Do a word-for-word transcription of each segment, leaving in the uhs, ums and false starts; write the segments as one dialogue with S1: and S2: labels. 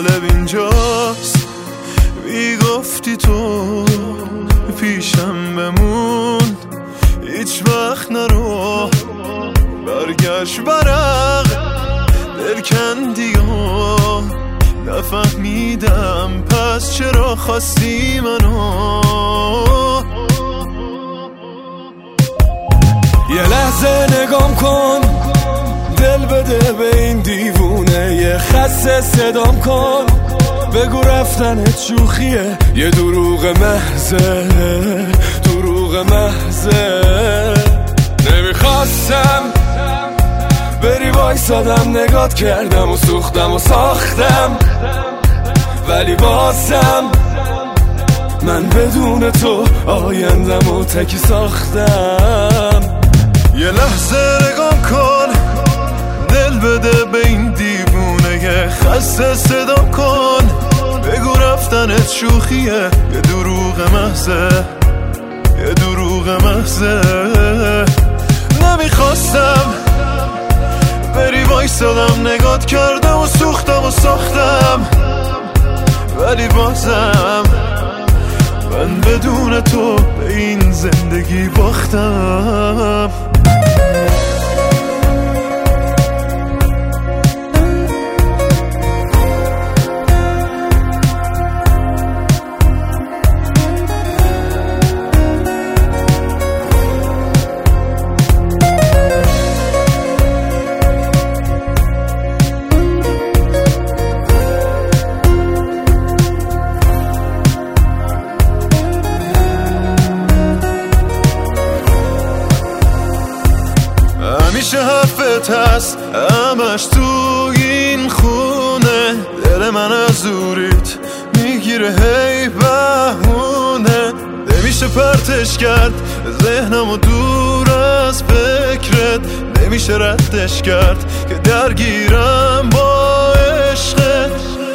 S1: جالب اینجاست میگفتی تو پیشم بمون، هیچ وقت نرو برگشت برق دل کندی و نفهمیدم پس چرا خواستی منو.
S2: یه لحظه نگام کن، دل بده به این دیوونه، یه خسته صدام کن، بگو رفتنت شوخیه، یه دروغ محضه دروغ محضه. نمیخواستم بری وایسادم، نگات کردم و سوختم و ساختم، ولی بازم من بدون تو آیندم و تکی ساختم.
S1: یه لحظه نگام کن، دل بده به این دیوونه، یه خسته صدام کن، بگو رفتنت شوخیه، یه دروغ محضه یه دروغ محضه. نمیخواستم بری وایسادم، نگات کردم و سوختم و ساختم، ولی بازم من بدون تو به این زندگی باختم. همیشه حرفت هست همش تو این خونه، دل من از دوریت میگیره هی بهونه، نمیشه پرتش کرد ذهنمو دور از فکرت، نمیشه ردش کرد که درگیرم با عشقت.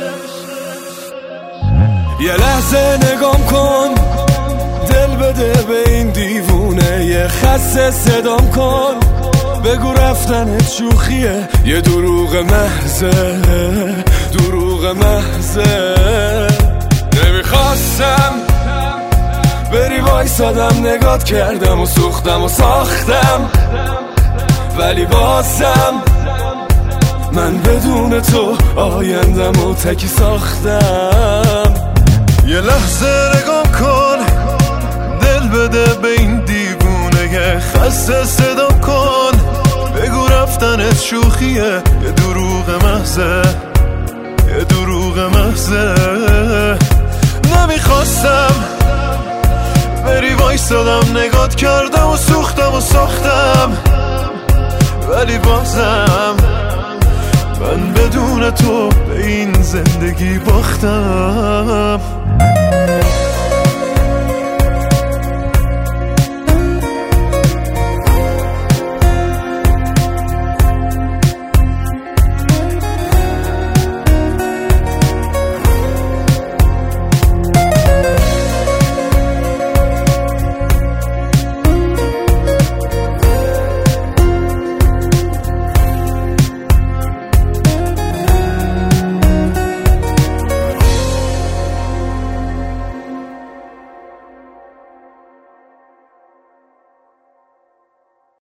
S2: یه لحظه نگام کن، دل بده به این دیوونه، یه خسته صدام کن، بگو رفتنت شوخیه، یه دروغ محضه دروغ محضه. نمیخواستم بری وایسادم، نگات کردم و سوختم و ساختم، ولی بازم من بدون تو آیندم و تکی ساختم.
S1: یه لحظه نگام کن، دل بده به این دیوونه، یه خسته صدام کن، بگو رفتنت شوخیه، یه دروغ محضه یه دروغ محضه. نمیخواستم بری وایسادم، نگات کردم و سوختم و ساختم، ولی بازم من بدون تو به این زندگی باختم.